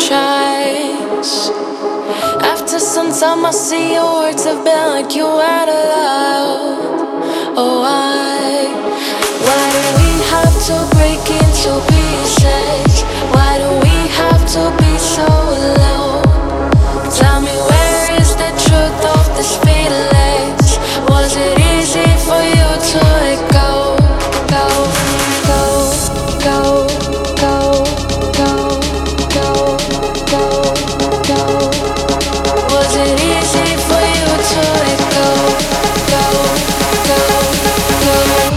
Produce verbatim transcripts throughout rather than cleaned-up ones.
tries. After some time I see your words have been like you out aloud. Oh, why? Why do we have to break into pieces? Why do we have to be so alone? Tell me, where is the truth of this feelings? Was it easy for you to let go? Go, go, go, go, go, go, go, go. Was it easy for you to let go? Go, go, go.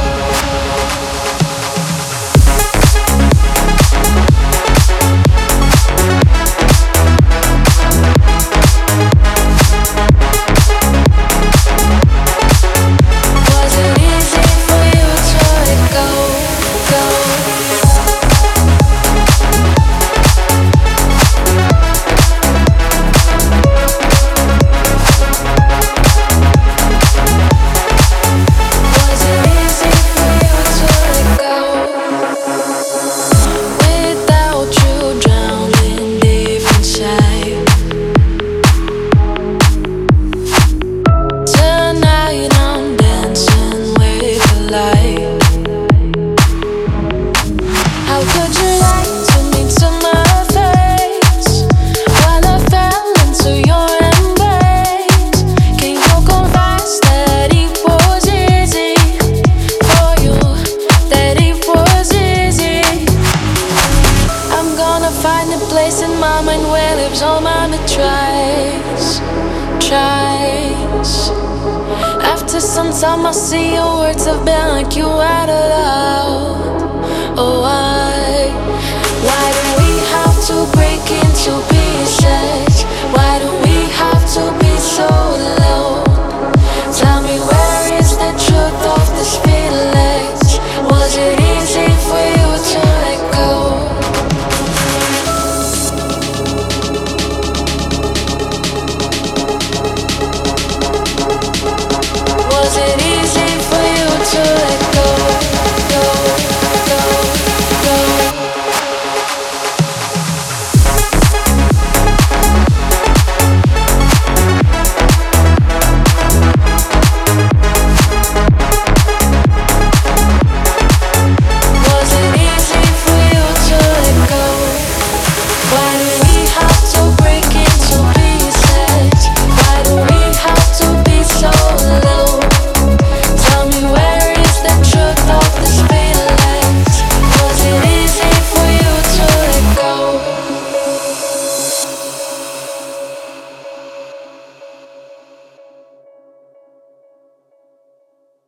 After some time I see your words have been like you out aloud. Oh, why?